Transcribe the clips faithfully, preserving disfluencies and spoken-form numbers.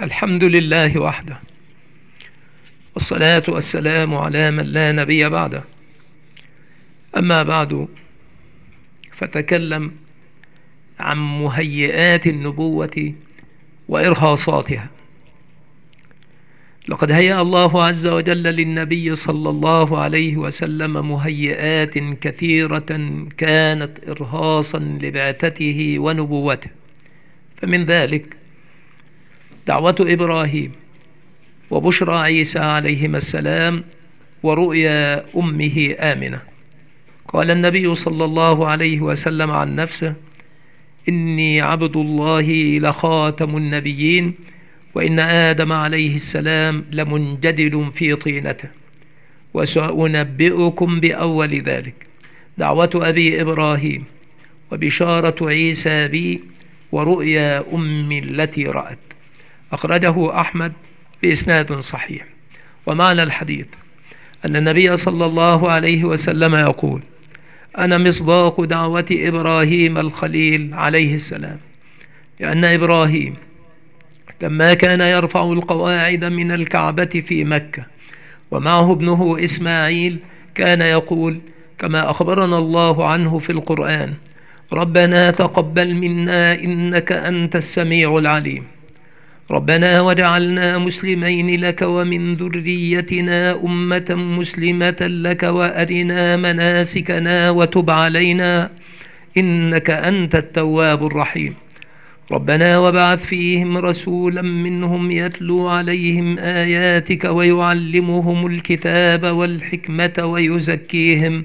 الحمد لله وحده، والصلاة والسلام على من لا نبي بعده. أما بعد، فتكلم عن مهيئات النبوة وإرهاصاتها. لقد هيأ الله عز وجل للنبي صلى الله عليه وسلم مهيئات كثيرة كانت إرهاصا لبعثته ونبوته، فمن ذلك دعوة إبراهيم وبشرى عيسى عليهما السلام ورؤيا أمه آمنة. قال النبي صلى الله عليه وسلم عن نفسه: إني عبد الله لخاتم النبيين، وإن آدم عليه السلام لمنجدل في طينته، وسأنبئكم بأول ذلك. دعوة أبي إبراهيم وبشارة عيسى بي ورؤيا أمي التي رأت. أخرجه أحمد بإسناد صحيح. ومعنى الحديث أن النبي صلى الله عليه وسلم يقول: أنا مصداق دعوة إبراهيم الخليل عليه السلام، لأن إبراهيم لما كان يرفع القواعد من الكعبة في مكة ومعه ابنه إسماعيل كان يقول كما أخبرنا الله عنه في القرآن: ربنا تقبل منا إنك أنت السميع العليم، ربنا وجعلنا مسلمين لك ومن ذريتنا أمة مسلمة لك وأرنا مناسكنا وتب علينا إنك أنت التواب الرحيم، ربنا وابعث فيهم رسولا منهم يتلو عليهم آياتك ويعلمهم الكتاب والحكمة ويزكيهم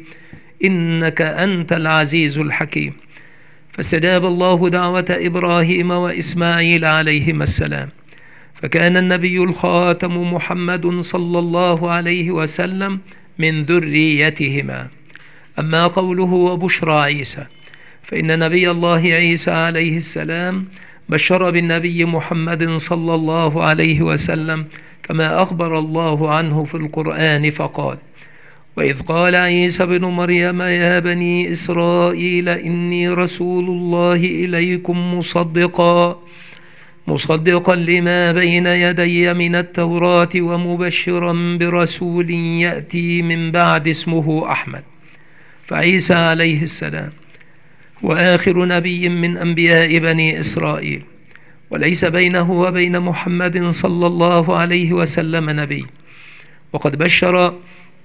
إنك أنت العزيز الحكيم. فاستجاب الله دعوة إبراهيم وإسماعيل عليهما السلام، فكان النبي الخاتم محمد صلى الله عليه وسلم من ذريتهما. أما قوله وبشرى عيسى، فإن نبي الله عيسى عليه السلام بشر بالنبي محمد صلى الله عليه وسلم كما أخبر الله عنه في القرآن فقال: وإذ قال عيسى بن مريم يا بني إسرائيل إني رسول الله إليكم مصدقا مصدقا لما بين يدي من التوراة ومبشرا برسول يأتي من بعد اسمه أحمد. فعيسى عليه السلام وآخر نبي من أنبياء بني إسرائيل، وليس بينه وبين محمد صلى الله عليه وسلم نبي، وقد بشر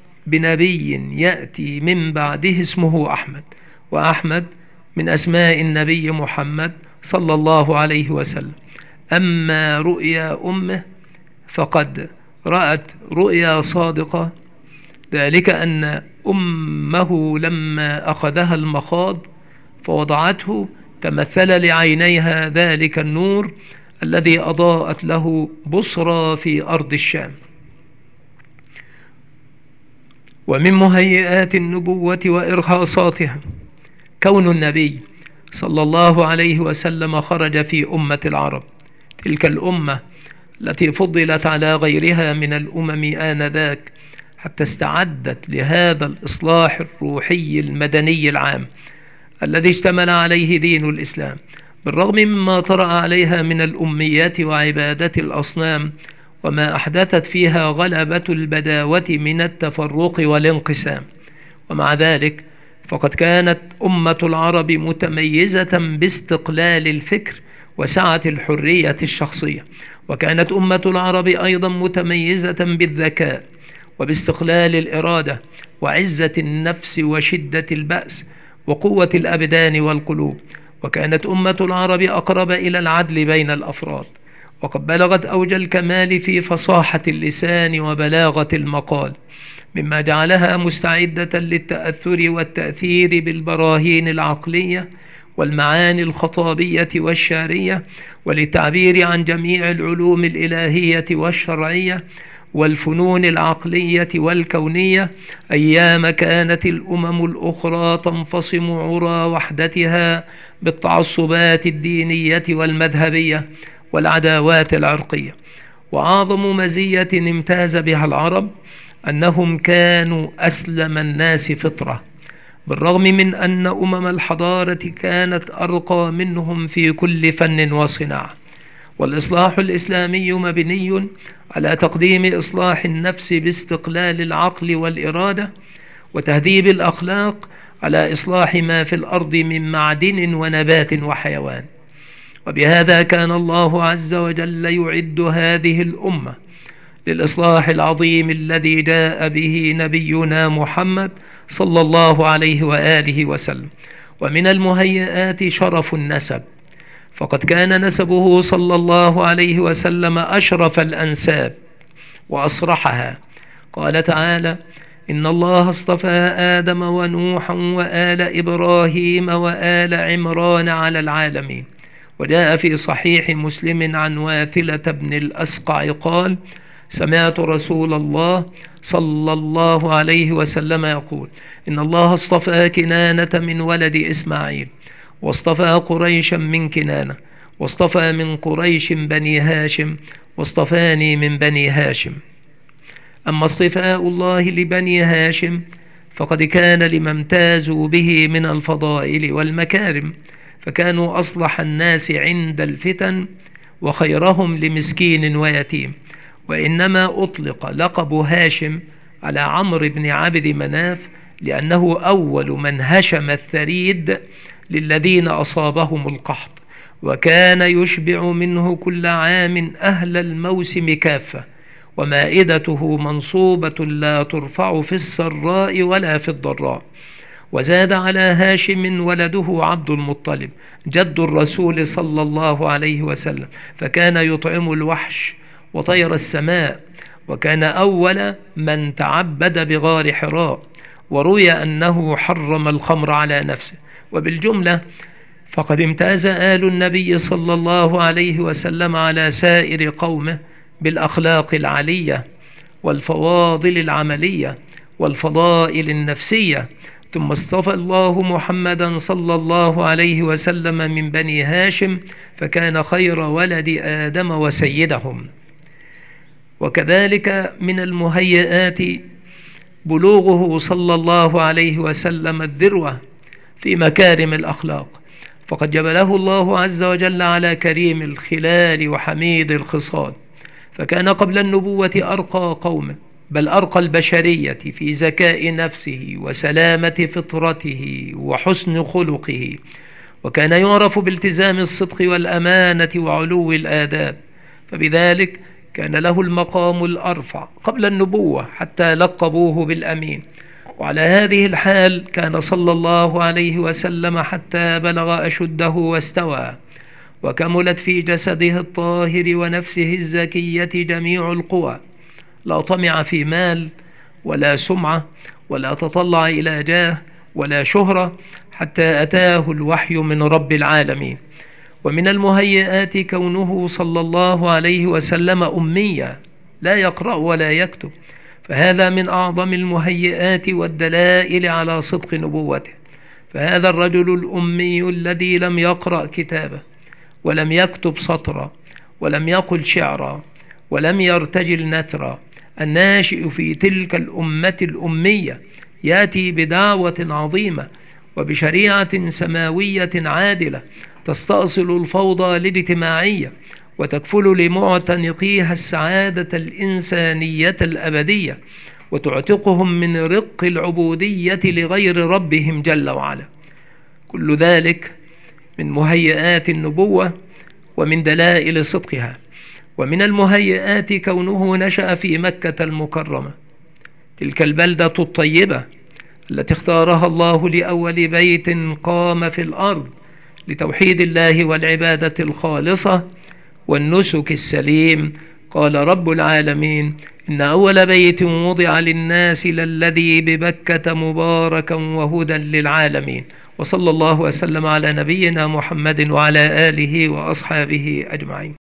بنبي يأتي من بعده اسمه أحمد، وأحمد من أسماء النبي محمد صلى الله عليه وسلم. أما رؤيا أمه فقد رأت رؤيا صادقة، ذلك أن أمه لما أخذها المخاض فوضعته تمثل لعينيها ذلك النور الذي أضاءت له بصرى في أرض الشام. ومن مهيئات النبوة وإرهاصاتها كون النبي صلى الله عليه وسلم خرج في أمة العرب، تلك الأمة التي فضلت على غيرها من الأمم آنذاك حتى استعدت لهذا الإصلاح الروحي المدني العام الذي اشتمل عليه دين الإسلام، بالرغم مما طرأ عليها من الأميات وعبادة الأصنام وما أحدثت فيها غلبة البداوة من التفرق والانقسام. ومع ذلك فقد كانت أمة العرب متميزة باستقلال الفكر وسعة الحرية الشخصية، وكانت أمة العرب أيضا متميزة بالذكاء وباستقلال الإرادة وعزة النفس وشدة البأس وقوة الأبدان والقلوب، وكانت أمة العرب أقرب إلى العدل بين الأفراد، وقد بلغت أوج الكمال في فصاحة اللسان وبلاغة المقال، مما جعلها مستعدة للتأثر والتأثير بالبراهين العقلية والمعاني الخطابية والشعرية، وللتعبير عن جميع العلوم الإلهية والشرعية والفنون العقلية والكونية، أيام كانت الأمم الأخرى تنفصم عرى وحدتها بالتعصبات الدينية والمذهبية والعداوات العرقية. وأعظم مزية امتاز بها العرب أنهم كانوا أسلم الناس فطرة، بالرغم من أن أمم الحضارة كانت أرقى منهم في كل فن وصناعة، والإصلاح الإسلامي مبني على تقديم إصلاح النفس باستقلال العقل والإرادة، وتهذيب الأخلاق على إصلاح ما في الأرض من معدن ونبات وحيوان. وبهذا كان الله عز وجل يعد هذه الأمة للإصلاح العظيم الذي جاء به نبينا محمد صلى الله عليه وآله وسلم. ومن المهيئات شرف النسب، فقد كان نسبه صلى الله عليه وسلم أشرف الأنساب وأصرحها. قال تعالى: إن الله اصطفى آدم ونوحا وآل إبراهيم وآل عمران على العالمين. وجاء في صحيح مسلم عن واثلة بن الأسقع قال: سمعت رسول الله صلى الله عليه وسلم يقول: إن الله اصطفى كنانة من ولد إسماعيل، واصطفى قريشا من كنانة، واصطفى من قريش بني هاشم، واصطفاني من بني هاشم. أما اصطفاء الله لبني هاشم فقد كان لما امتازوا به من الفضائل والمكارم، فكانوا أصلح الناس عند الفتن وخيرهم لمسكين ويتيم. وإنما أطلق لقب هاشم على عمرو بن عبد مناف لأنه أول من هشم الثريد للذين أصابهم القحط، وكان يشبع منه كل عام أهل الموسم كافة، ومائدته منصوبة لا ترفع في السراء ولا في الضراء. وزاد على هاشم ولده عبد المطلب جد الرسول صلى الله عليه وسلم، فكان يطعم الوحش وطير السماء، وكان أول من تعبد بغار حراء، وروي أنه حرم الخمر على نفسه. وبالجملة فقد امتاز آل النبي صلى الله عليه وسلم على سائر قومه بالأخلاق العلية والفواضل العملية والفضائل النفسية. ثم اصطفى الله محمدا صلى الله عليه وسلم من بني هاشم، فكان خير ولد آدم وسيدهم. وكذلك من المهيئات بلوغه صلى الله عليه وسلم الذروة في مكارم الأخلاق، فقد جبله الله عز وجل على كريم الخلال وحميد الخصال، فكان قبل النبوة أرقى قومه، بل أرقى البشرية في زكاء نفسه وسلامة فطرته وحسن خلقه، وكان يعرف بالتزام الصدق والأمانة وعلو الآداب، فبذلك كان له المقام الأرفع قبل النبوة حتى لقبوه بالأمين. وعلى هذه الحال كان صلى الله عليه وسلم حتى بلغ أشده واستوى، وكملت في جسده الطاهر ونفسه الزكية جميع القوى، لا طمع في مال ولا سمعة ولا تطلع إلى جاه ولا شهرة، حتى أتاه الوحي من رب العالمين. ومن المهيئات كونه صلى الله عليه وسلم أميا لا يقرأ ولا يكتب، فهذا من أعظم المهيئات والدلائل على صدق نبوته. فهذا الرجل الأمي الذي لم يقرأ كتابه ولم يكتب سطرا ولم يقل شعرا ولم يرتجل نثرا، الناشئ في تلك الأمة الأمية، يأتي بدعوة عظيمة وبشريعة سماوية عادلة تستأصل الفوضى الاجتماعية وتكفل لمعتنقيها السعادة الإنسانية الأبدية، وتعتقهم من رق العبودية لغير ربهم جل وعلا. كل ذلك من مهيئات النبوة ومن دلائل صدقها. ومن المهيئات كونه نشأ في مكة المكرمة، تلك البلدة الطيبة التي اختارها الله لأول بيت قام في الأرض لتوحيد الله والعبادة الخالصة والنسك السليم. قال رب العالمين: إن أول بيت وضع للناس للذي ببكة مباركا وهدى للعالمين. وصلى الله وسلم على نبينا محمد وعلى آله وأصحابه أجمعين.